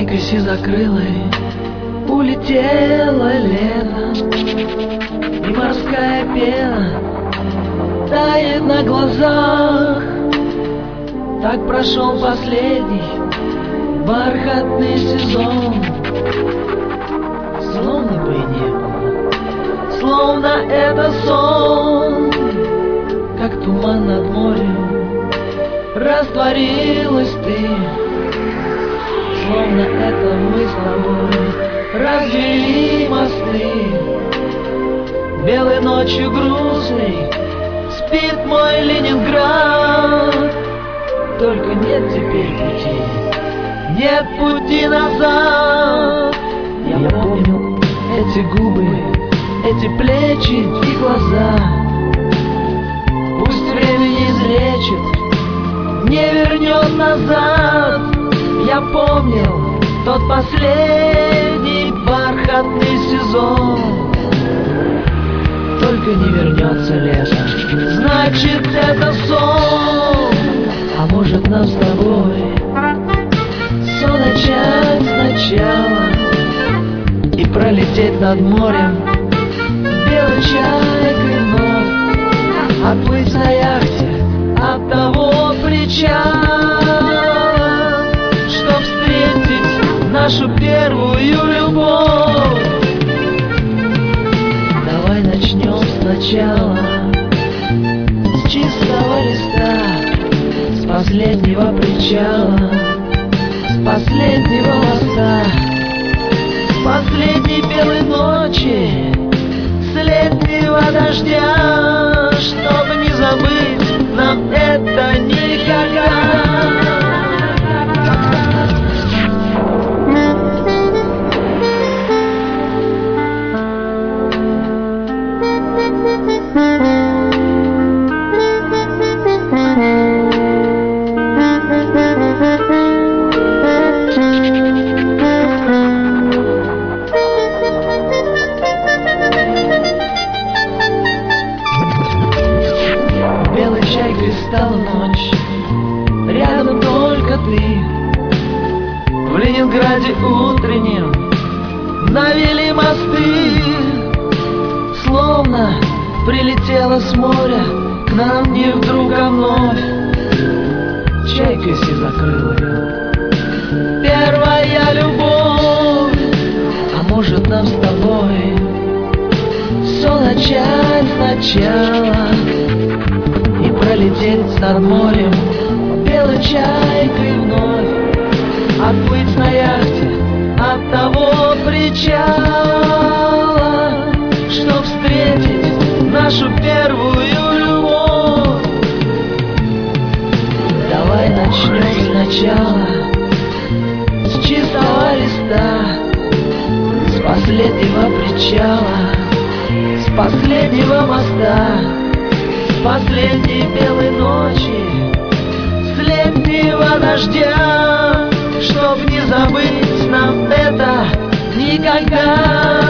Чайкой сизокрылой улетело лето, и морская пена тает на глазах. Так прошел последний бархатный сезон, словно бы и не было, словно это сон. Как туман над морем растворилась ты, словно это мы с тобой развели мосты. Белой ночью грустной спит мой Ленинград, только нет теперь пути, нет пути назад. Я помню эти губы, эти плечи и глаза. Пусть время не излечит, не вернет назад. Я помнил тот последний бархатный сезон. Только не вернется лето, значит это сон. А может нам с тобой сон начать сначала и пролететь над морем белой чайкой вновь, отплыть на яхте от того причала, чтоб встретить нашу первую любовь. Давай начнем сначала, с чистого листа, с последнего причала, с последнего моста, с последней белой ночи, с летнего дождя, чтобы не забыть нам это никогда. Белой чайкой стала ночь, рядом только ты. В Ленинграде утреннем навели мосты, словно прилетела с моря к нам не вдруг, а вновь. Чайкой сизокрылой первая любовь. А может нам с тобой все начать сначала и пролететь над морем белой чайкой вновь, отплыть на яхте от того причала, чтоб встретить нашу первую любовь. Давай начнем сначала, с чистого листа, с последнего причала, с последнего моста, с последней белой ночи, с летнего дождя, чтоб не забыть нам это никогда.